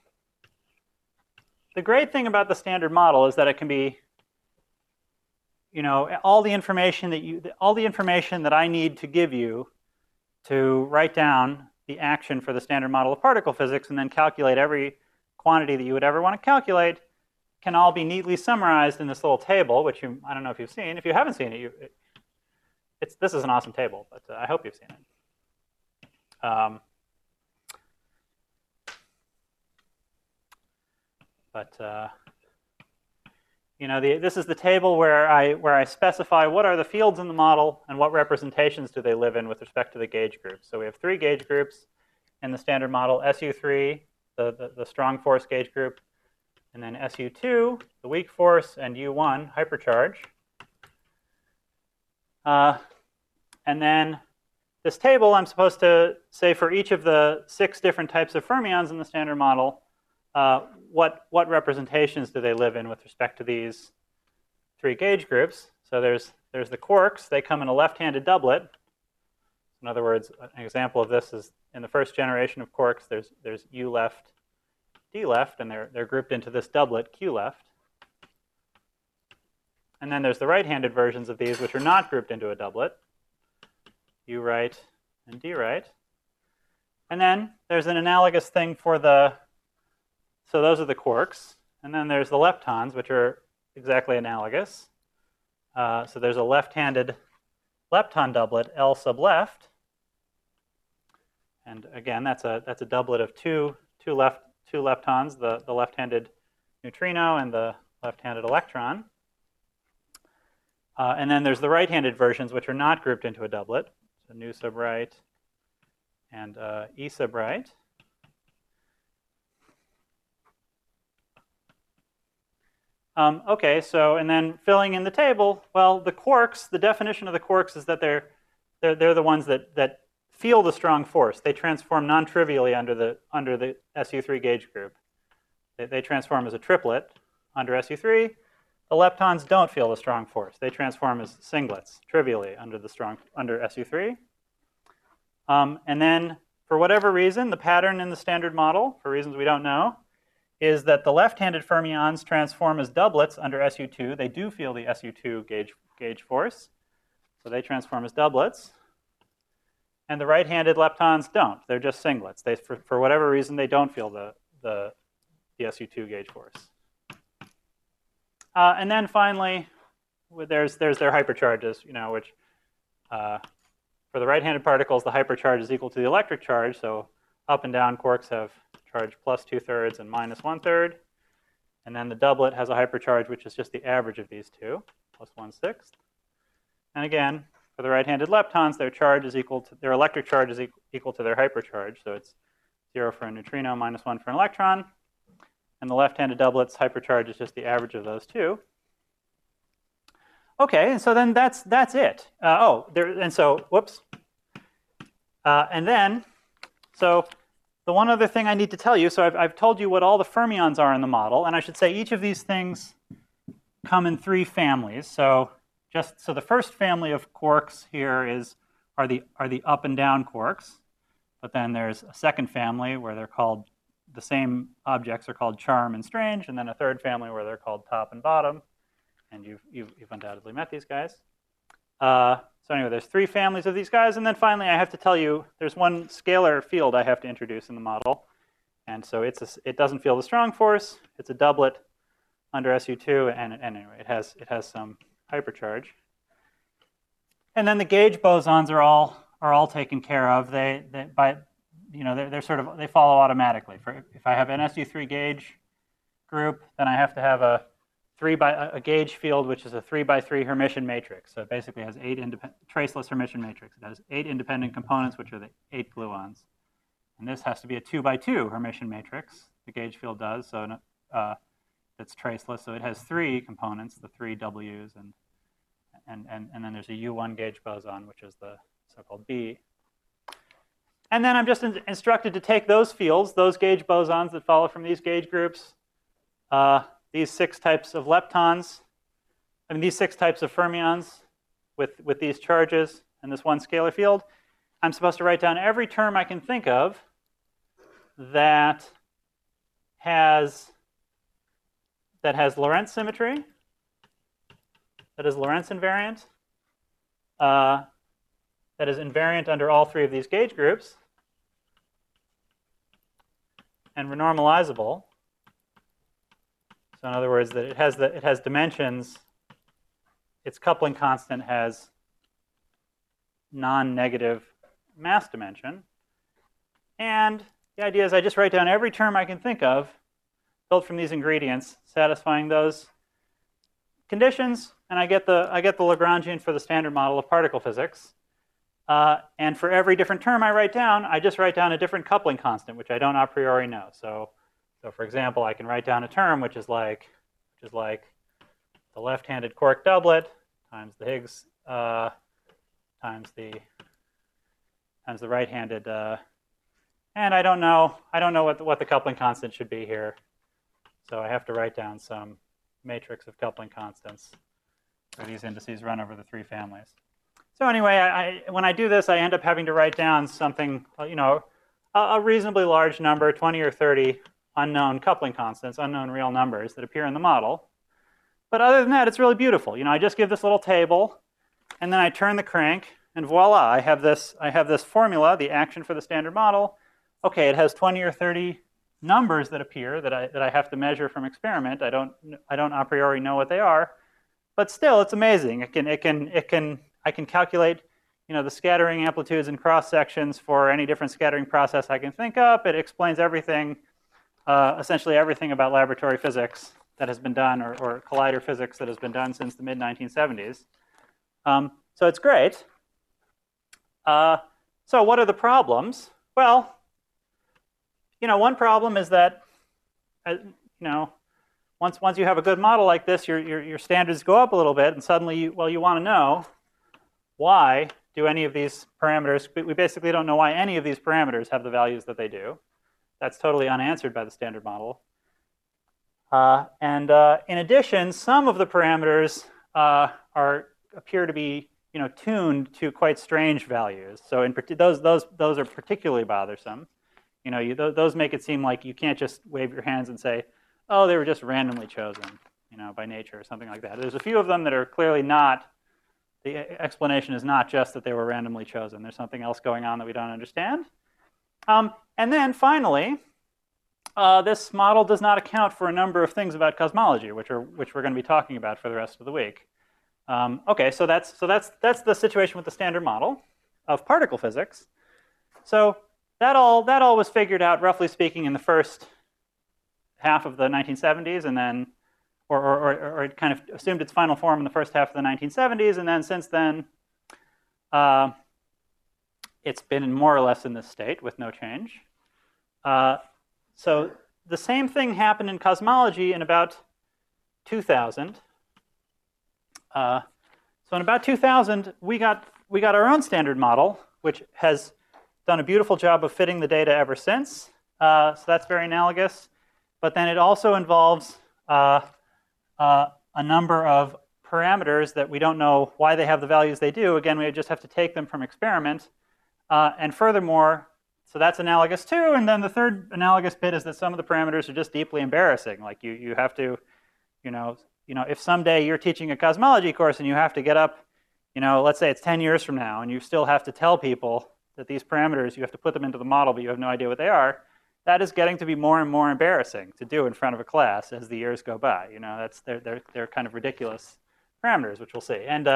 the great thing about the standard model is that it can be, you know, all the information that I need to give you to write down the action for the standard model of particle physics and then calculate every quantity that you would ever want to calculate can all be neatly summarized in this little table, which I don't know if you've seen. If you haven't seen it, this is an awesome table, but I hope you've seen it. You know, this is the table where I specify what are the fields in the model and what representations do they live in with respect to the gauge groups. So we have 3 gauge groups in the standard model: SU3, the strong force gauge group, and then SU2, the weak force, and U1, hypercharge. And then this table, I'm supposed to say for each of the 6 different types of fermions in the standard model, what representations do they live in with respect to these 3 gauge groups. So there's the quarks. They come in a left-handed doublet. In other words, an example of this is in the first generation of quarks, there's U left, D left, and they're grouped into this doublet, Q left. And then there's the right-handed versions of these, which are not grouped into a doublet, U right and D right. And then there's an analogous thing for so those are the quarks. And then there's the leptons, which are exactly analogous. So there's a left-handed lepton doublet L sub left. And again, that's a doublet of two leptons, the left-handed neutrino and the left-handed electron. And then there's the right-handed versions, which are not grouped into a doublet. So nu sub right and E sub right. Okay, so and then filling in the table, well, the quarks, the definition of the quarks is that they're the ones that feel the strong force. They transform non-trivially under the SU3 gauge group. They transform as a triplet under SU3. The leptons don't feel the strong force. They transform as singlets trivially under SU3. And then, for whatever reason, the pattern in the standard model, for reasons we don't know, is that the left-handed fermions transform as doublets under SU2. They do feel the SU2 gauge force, so they transform as doublets. And the right-handed leptons don't. They're just singlets. For whatever reason, they don't feel the SU2 gauge force. And then finally, there's their hypercharges, which for the right-handed particles, the hypercharge is equal to the electric charge. So up and down quarks have charge plus 2/3 and minus 1/3. And then the doublet has a hypercharge, which is just the average of these two, plus 1/6. And again, for the right-handed leptons, their electric charge is equal to their hypercharge. So it's 0 for a neutrino, minus 1 for an electron. And the left-handed doublet's hypercharge is just the average of those two. Okay, and so then that's it. So the one other thing I need to tell you, so I've told you what all the fermions are in the model, and I should say each of these things come in 3 families. So the first family of quarks here are the up and down quarks, but then there's a second family where they're called, the same objects are called charm and strange, and then a third family where they're called top and bottom, and you've undoubtedly met these guys. So anyway, there's 3 families of these guys, and then finally I have to tell you there's one scalar field I have to introduce in the model, and so it doesn't feel the strong force. It's a doublet under SU2, and anyway, it has some hypercharge. And then the gauge bosons are all taken care of. They follow automatically. If I have an SU3 gauge group, then I have to have a gauge field, which is a 3×3 Hermitian matrix. So it basically has 8 traceless Hermitian matrix. It has 8 independent components, which are the 8 gluons. And this has to be a 2×2 Hermitian matrix. The gauge field does, so it's traceless. So it has 3 components, the 3 Ws, and then there's a U1 gauge boson, which is the so-called B. And then I'm just instructed to take those fields, those gauge bosons that follow from these gauge groups, these 6 types of leptons, these 6 types of fermions with these charges and this one scalar field. I'm supposed to write down every term I can think of that has Lorentz symmetry, that is Lorentz invariant, that is invariant under all 3 of these gauge groups, and renormalizable. So in other words, that it has dimensions. Its coupling constant has non-negative mass dimension. And the idea is I just write down every term I can think of built from these ingredients, satisfying those conditions, and I get the Lagrangian for the standard model of particle physics. And for every different term I write down, I just write down a different coupling constant, which I don't a priori know. So for example, I can write down a term which is like the left-handed quark doublet times the Higgs times the right-handed, and I don't know what the coupling constant should be here. So I have to write down some matrix of coupling constants where these indices run over the 3 families. So anyway, when I do this, I end up having to write down something, a reasonably large number, 20 or 30 unknown coupling constants, unknown real numbers that appear in the model. But other than that, it's really beautiful. I just give this little table, and then I turn the crank, and voila, I have this formula, the action for the standard model. Okay, it has 20 or 30 numbers that appear that I have to measure from experiment. I don't a priori know what they are, but still, it's amazing. It can I can calculate, the scattering amplitudes and cross sections for any different scattering process I can think up. It explains everything, essentially everything about laboratory physics that has been done, or collider physics that has been done since the mid-1970s. So it's great. So what are the problems? Well, one problem is that, once you have a good model like this, your standards go up a little bit, and suddenly, you want to know why do any of these parameters, we basically don't know why any of these parameters have the values that they do. That's totally unanswered by the standard model. And in addition, some of the parameters appear to be tuned to quite strange values. So those are particularly bothersome. Those make it seem like you can't just wave your hands and say, oh, they were just randomly chosen, by nature or something like that. There's a few of them that are clearly not. The explanation is not just that they were randomly chosen. There's something else going on that we don't understand. And then finally, this model does not account for a number of things about cosmology, which we're going to be talking about for the rest of the week. Okay, so that's the situation with the standard model of particle physics. So that all was figured out, roughly speaking, in the first half of the 1970s, and then, or it kind of assumed its final form in the first half of the 1970s, and then since then, it's been more or less in this state with no change. So the same thing happened in cosmology in about 2000. So in about 2000, we got our own standard model, which has done a beautiful job of fitting the data ever since. So that's very analogous. But then it also involves a number of parameters that we don't know why they have the values they do. Again, we just have to take them from experiment. And furthermore, so that's analogous too. And then the third analogous bit is that some of the parameters are just deeply embarrassing. Like you have to, if someday you're teaching a cosmology course and you have to get up, let's say it's 10 years from now, and you still have to tell people that these parameters, you have to put them into the model, but you have no idea what they are, that is getting to be more and more embarrassing to do in front of a class as the years go by. They're kind of ridiculous parameters, which we'll see. And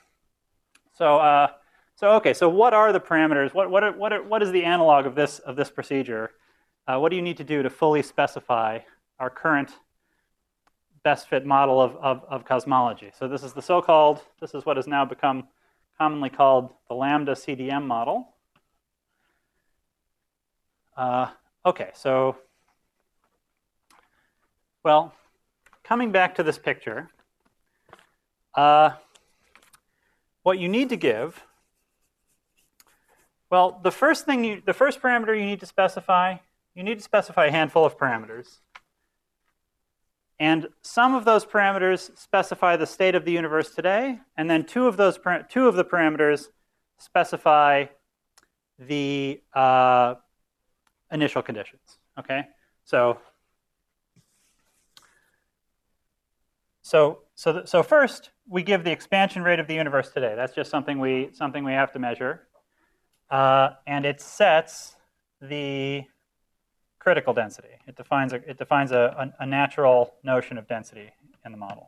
okay, so what are the parameters? What is the analog of this procedure? What do you need to do to fully specify our current best fit model of cosmology? So this is what has now become commonly called the lambda CDM model. Okay, so, well, coming back to this picture, what you need to give, well, the first parameter you need to specify a handful of parameters. And some of those parameters specify the state of the universe today, and then two of the parameters specify the initial conditions. Okay, so first we give the expansion rate of the universe today. That's just something we have to measure, and it sets the critical density. It defines a natural notion of density in the model.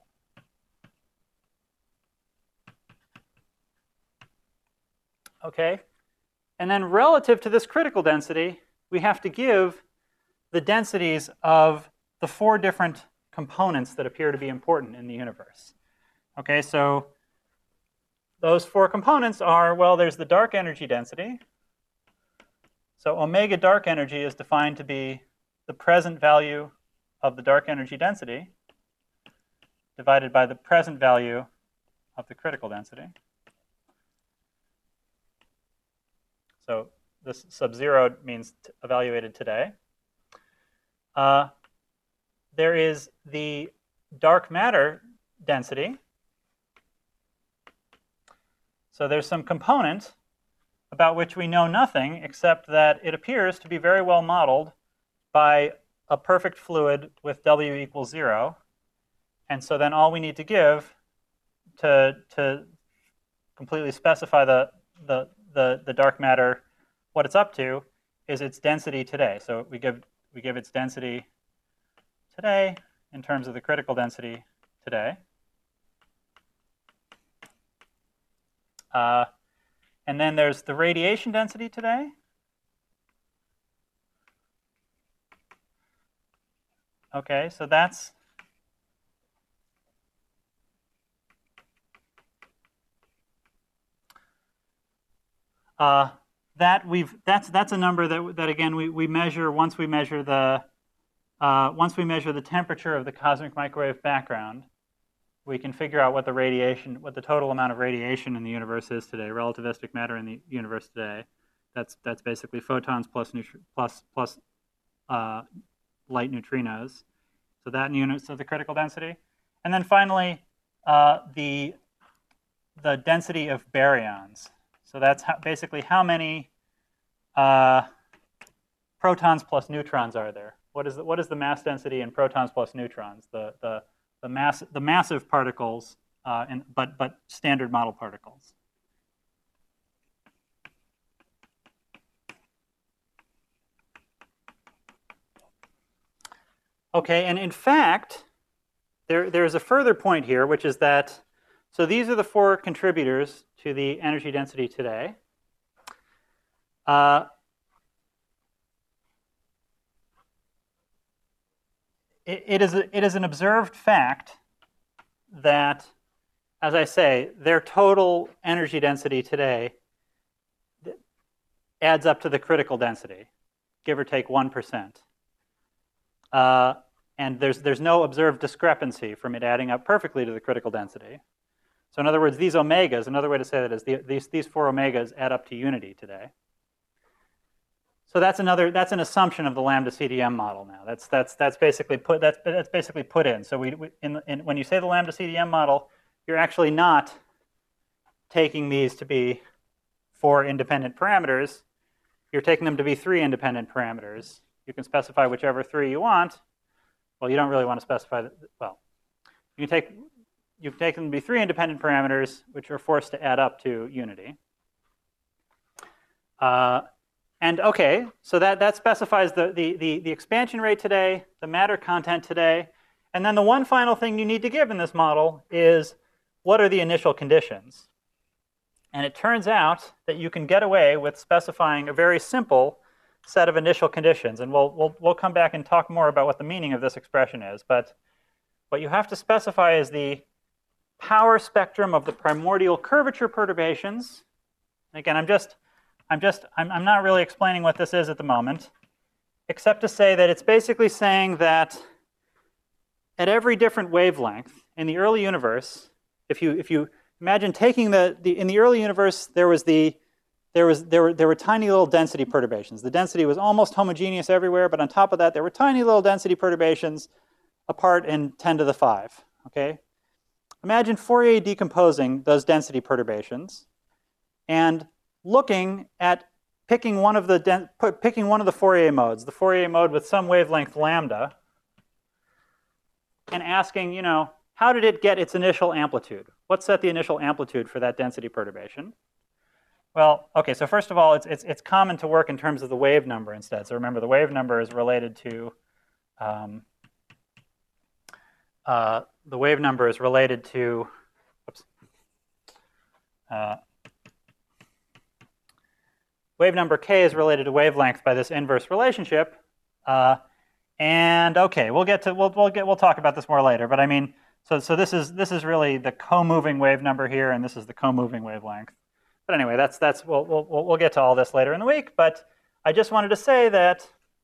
Okay, and then relative to this critical density, we have to give the densities of the 4 different components that appear to be important in the universe. Okay, so those 4 components are, well, there's the dark energy density. So omega dark energy is defined to be the present value of the dark energy density divided by the present value of the critical density. So this sub-0 means evaluated today. There is the dark matter density. So there's some component about which we know nothing except that it appears to be very well modeled by a perfect fluid with W equals 0. And so then all we need to give to completely specify the dark matter, what it's up to, is its density today. So we give its density today in terms of the critical density today. And then there's the radiation density today. Okay, so that's that's a number that again we measure once we measure the temperature of the cosmic microwave background. We can figure out what the total amount of radiation in the universe is today, relativistic matter in the universe today. That's basically photons plus light neutrinos. So that in units of the critical density. And then finally, the density of baryons. So that's basically how many protons plus neutrons are there. What is the mass density in protons plus neutrons? The massive particles, but standard model particles. Okay, and in fact, there's a further point here, which is that, so these are the 4 contributors to the energy density today. It is an observed fact that, as I say, their total energy density today adds up to the critical density, give or take 1%. And there's no observed discrepancy from it adding up perfectly to the critical density. So in other words, these omegas, another way to say that is these 4 omegas add up to unity today. So that's an assumption of the lambda CDM model now. That's basically put in. So when you say the lambda CDM model, you're actually not taking these to be 4 independent parameters. You're taking them to be 3 independent parameters. You can specify whichever 3 you want. Well, you don't really want to specify, well, you can take them to be 3 independent parameters, which are forced to add up to unity. And okay, so that specifies the expansion rate today, the matter content today, and then the one final thing you need to give in this model is what are the initial conditions? And it turns out that you can get away with specifying a very simple set of initial conditions, and we'll come back and talk more about what the meaning of this expression is. But what you have to specify is the power spectrum of the primordial curvature perturbations. Again, I'm not really explaining what this is at the moment, except to say that it's basically saying that at every different wavelength in the early universe, if you imagine taking in the early universe, there were tiny little density perturbations. The density was almost homogeneous everywhere, but on top of that, there were tiny little density perturbations apart in 10 to the 5. Okay, imagine Fourier decomposing those density perturbations and looking at picking one of the Fourier modes, the Fourier mode with some wavelength lambda, and asking, how did it get its initial amplitude? What set the initial amplitude for that density perturbation? Well, okay, so first of all, it's common to work in terms of the wave number instead. So remember, the wave number is related to wave number k is related to wavelength by this inverse relationship. And okay, we'll talk about this more later. But I mean, so this is really the co-moving wave number here, and this is the co-moving wavelength. But anyway, we'll get to all this later in the week. But I just wanted to say that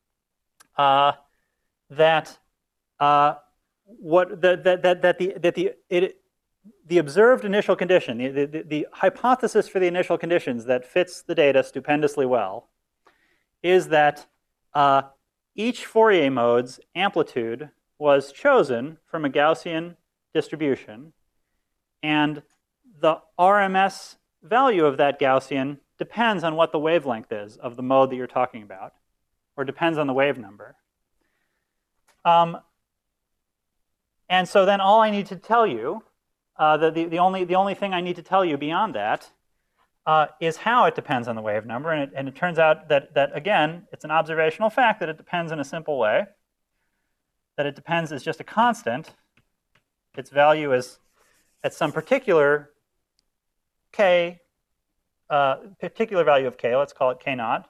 the observed initial condition, the hypothesis for the initial conditions that fits the data stupendously well, is that each Fourier mode's amplitude was chosen from a Gaussian distribution, and the RMS value of that Gaussian depends on what the wavelength is of the mode that you're talking about, or depends on the wave number. And so then all I need to tell you, the only thing I need to tell you beyond that is how it depends on the wave number. And it turns out that again, it's an observational fact that it depends in a simple way. That it depends is just a constant. Its value is at some particular k particular value of k, let's call it k naught,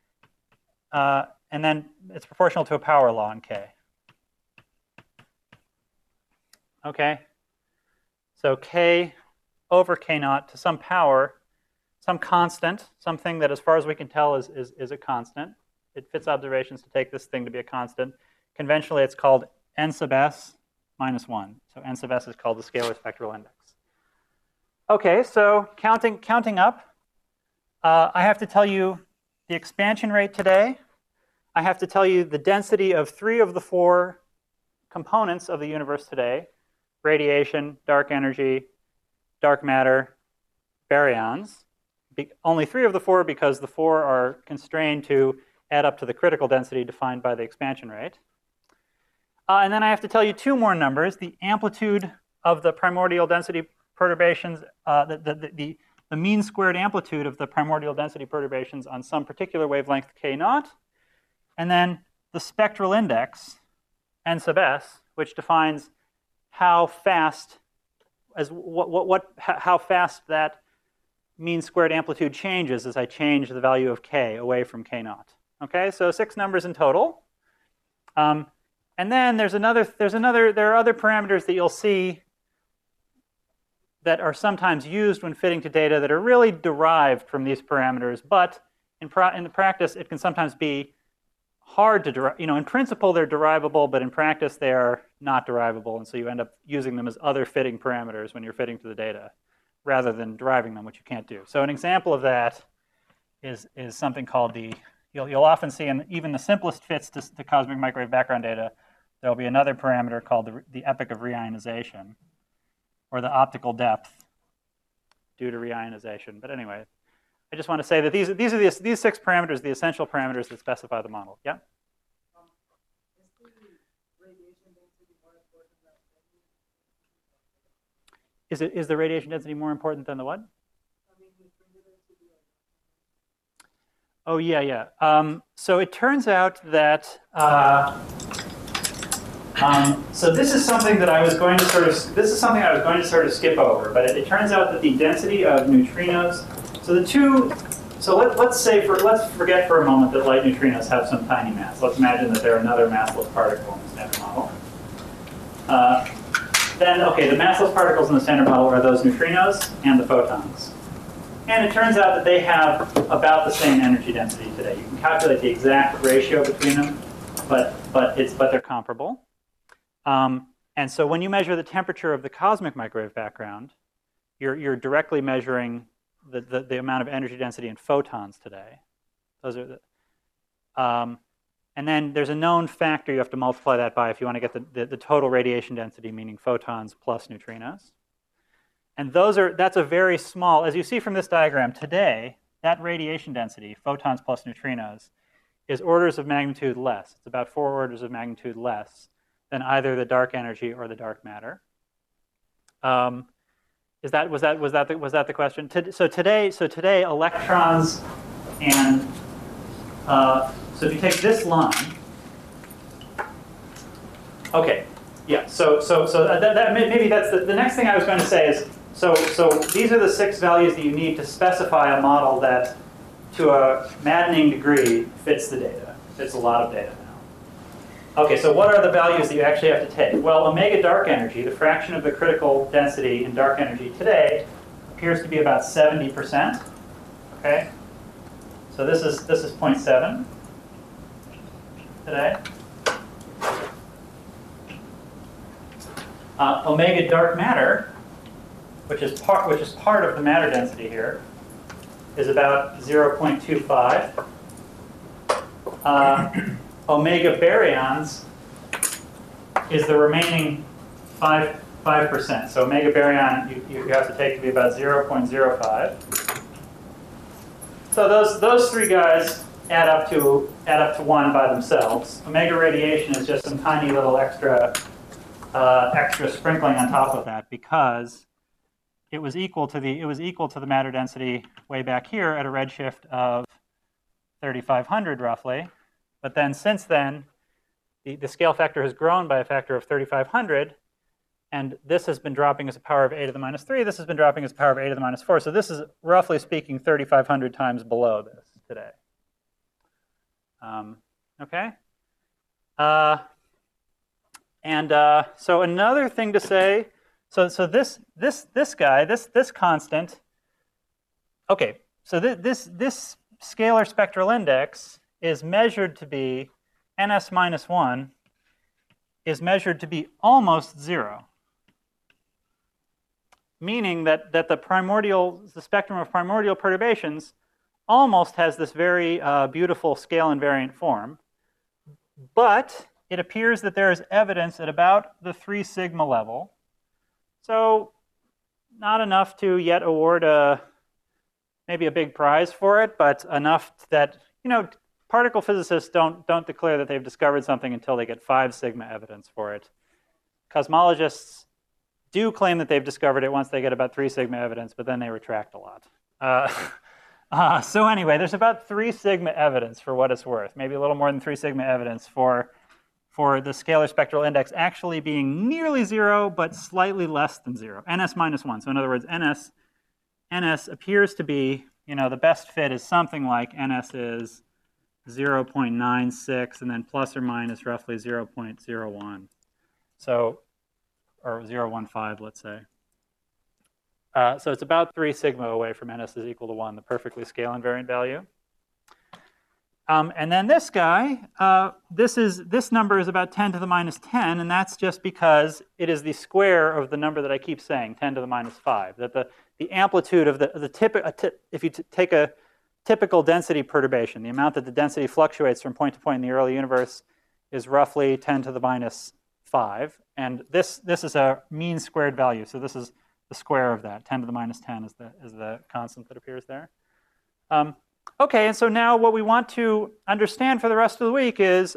and then it's proportional to a power law in k. Okay, so k over k naught to some power, some constant, something that as far as we can tell is a constant. It fits observations to take this thing to be a constant. Conventionally, it's called n sub s minus 1. So n sub s is called the scalar spectral index. Okay, so counting up, I have to tell you the expansion rate today. I have to tell you the density of 3 of the 4 components of the universe today: radiation, dark energy, dark matter, baryons. Only 3 of the 4 because the 4 are constrained to add up to the critical density defined by the expansion rate. And then I have to tell you 2 more numbers: the amplitude of the primordial density perturbations, the mean squared amplitude of the primordial density perturbations on some particular wavelength k naught, and then the spectral index, n sub s, which defines how fast, how fast that mean squared amplitude changes as I change the value of k away from k naught. Okay, so 6 numbers in total. And then there are other parameters that you'll see that are sometimes used when fitting to data that are really derived from these parameters, but in the practice, it can sometimes be hard to derive. In principle, they're derivable, but in practice, they are not derivable, and so you end up using them as other fitting parameters when you're fitting to the data, rather than deriving them, which you can't do. So an example of that is something called you'll often see in even the simplest fits to cosmic microwave background data, there'll be another parameter called the epoch of reionization, or the optical depth due to reionization. But anyway, I just want to say that these 6 parameters, the essential parameters that specify the model. Yeah? Is the radiation density more important than the what? Oh, yeah. So it turns out that so this is something that I was going to sort of skip over, but it turns out that the density of neutrinos. Let's forget for a moment that light neutrinos have some tiny mass. Let's imagine that they're another massless particle in the standard model. Then, okay, the massless particles in the standard model are those neutrinos and the photons. And it turns out that they have about the same energy density today. You can calculate the exact ratio between them, but they're comparable. And so when you measure the temperature of the cosmic microwave background, you're directly measuring the amount of energy density in photons today. Those are and then there's a known factor you have to multiply that by if you want to get the total radiation density, meaning photons plus neutrinos. And that's a very small, as you see from this diagram today, that radiation density, photons plus neutrinos, is orders of magnitude less. It's about 4 orders of magnitude less than either the dark energy or the dark matter. Was that the question? So today electrons and so if you take this line, okay, yeah. So that maybe that's the next thing I was going to say is so these are the 6 values that you need to specify a model that, to a maddening degree, fits the data. Fits a lot of data now. Okay, so what are the values that you actually have to take? Well, omega dark energy, the fraction of the critical density in dark energy today, appears to be about 70%. Okay, so this is 0.7 today. Omega dark matter, which is part of the matter density here, is about 0.25. Omega baryons is the remaining 5%. So omega baryon you have to take to be about 0.05. So those 3 guys add up to 1 by themselves. Omega radiation is just some tiny little extra sprinkling on top of that because it was equal to the matter density way back here at a redshift of 3,500 roughly. But then since then, the scale factor has grown by a factor of 3,500, And this has been dropping as a power of a to the minus 3. This has been dropping as a power of a to the minus 4. So this is, roughly speaking, 3,500 times below this today. Okay? So another thing to say, so this guy, this constant, okay, so this scalar spectral index is measured to be, ns minus 1 is measured to be almost 0. Meaning that the spectrum of primordial perturbations almost has this very beautiful scale invariant form. But it appears that there is evidence at about the 3 sigma level. So not enough to yet award maybe a big prize for it, but enough that, particle physicists don't declare that they've discovered something until they get 5 sigma evidence for it. Cosmologists do claim that they've discovered it once they get about 3 sigma evidence, but then they retract a lot. So anyway, there's about 3 sigma evidence for what it's worth, maybe a little more than 3 sigma evidence for the scalar spectral index actually being nearly 0, but slightly less than 0, ns minus 1. So in other words, ns appears to be, the best fit is something like ns is 0.96 and then plus or minus roughly 0.01. So, or 0.15, let's say. So it's about 3 sigma away from ns is equal to 1, the perfectly scale invariant value. And then this guy, this number is about 10 to the minus 10, and that's just because it is the square of the number that I keep saying, 10 to the minus 5. That the amplitude of if you take a typical density perturbation, the amount that the density fluctuates from point to point in the early universe is roughly 10 to the minus 5. And this is a mean squared value, so this is the square of that. 10 to the minus 10 is the constant that appears there. Okay, and so now what we want to understand for the rest of the week is,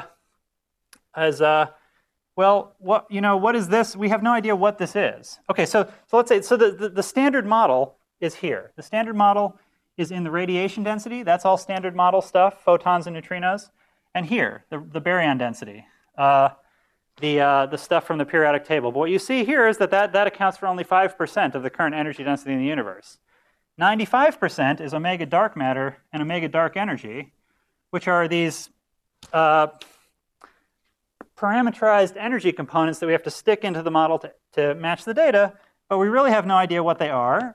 well, what is this? We have no idea what this is. Okay, so let's say, so the standard model is here. The standard model is in the radiation density. That's all standard model stuff, photons and neutrinos. And here, the baryon density, the stuff from the periodic table. But what you see here is that accounts for only 5% of the current energy density in the universe. 95% is omega dark matter and omega dark energy, which are these parameterized energy components that we have to stick into the model to match the data, but we really have no idea what they are.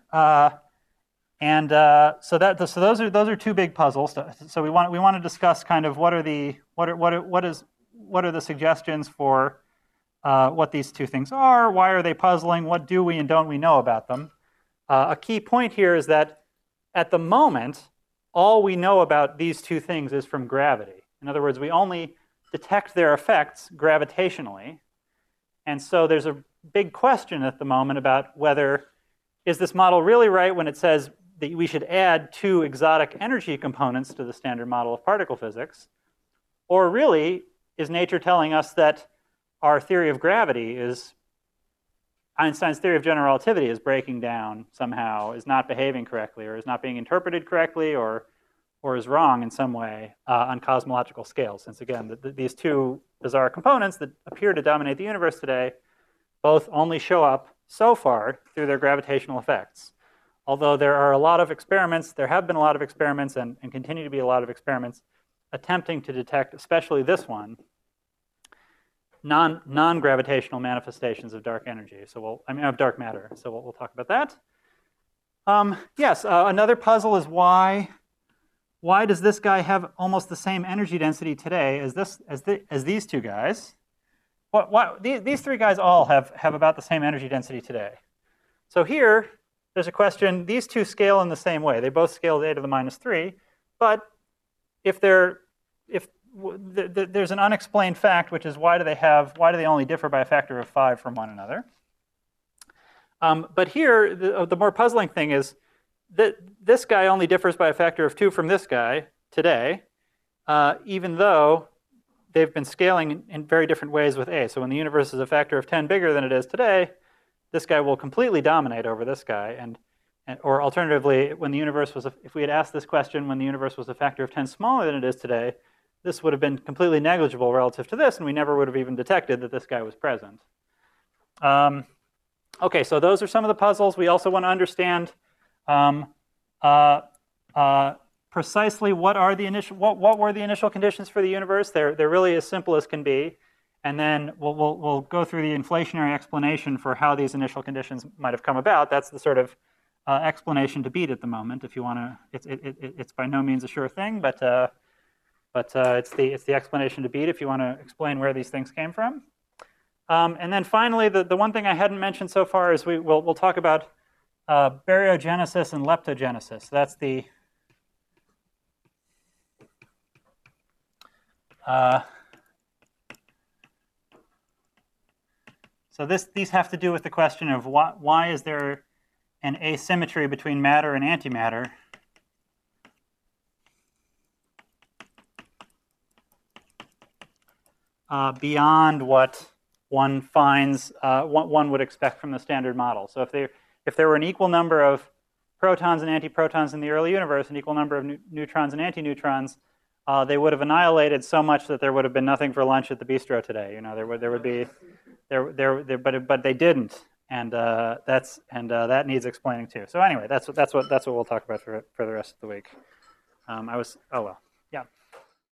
So those are 2 big puzzles. So we want to discuss kind of what are the suggestions for what these 2 things are, why are they puzzling, what do we and don't we know about them. A key point here is that at the moment, all we know about these 2 things is from gravity. In other words, we only detect their effects gravitationally. And so there's a big question at the moment about whether, is this model really right when it says that we should add 2 exotic energy components to the standard model of particle physics? Or really, is nature telling us that our theory of gravity is, Einstein's theory of general relativity is breaking down somehow, is not behaving correctly, or is not being interpreted correctly, or is wrong in some way on cosmological scales? Since again, these 2 bizarre components that appear to dominate the universe today both only show up so far through their gravitational effects. Although there are a lot of experiments, there have been a lot of experiments and continue to be a lot of experiments attempting to detect, especially this one, non-gravitational manifestations of dark energy. So of dark matter. So we'll talk about that. Yes, another puzzle is why does this guy have almost the same energy density today as these 2 guys? These 3 guys all have about the same energy density today. So here, there's a question. These 2 scale in the same way. They both scale a to the minus 3, but if there's an unexplained fact, which is why do they only differ by a factor of 5 from one another? But here, the more puzzling thing is that this guy only differs by a factor of 2 from this guy today, even though they've been scaling in very different ways with A. So when the universe is a factor of 10 bigger than it is today, this guy will completely dominate over this guy. Or alternatively, when the universe was, if we had asked this question when the universe was a factor of 10 smaller than it is today, this would have been completely negligible relative to this, and we never would have even detected that this guy was present. Okay, so those are some of the puzzles. We also want to understand uh, precisely what are the initial what were the initial conditions for the universe. They're really as simple as can be, and then we'll go through the inflationary explanation for how these initial conditions might have come about. That's the sort of explanation to beat at the moment. If you want to, it's by no means a sure thing, but it's the explanation to beat if you want to explain where these things came from. And then finally, the one thing I hadn't mentioned so far is we'll talk about baryogenesis and leptogenesis. That's the so these have to do with the question of why is there an asymmetry between matter and antimatter. Beyond what one finds, what one would expect from the standard model. So if there were an equal number of protons and antiprotons in the early universe, an equal number of neutrons and antineutrons, they would have annihilated so much that there would have been nothing for lunch at the bistro today. You know, there would be but they didn't, and that needs explaining too. So anyway, that's what we'll talk about for the rest of the week. Oh well, yeah.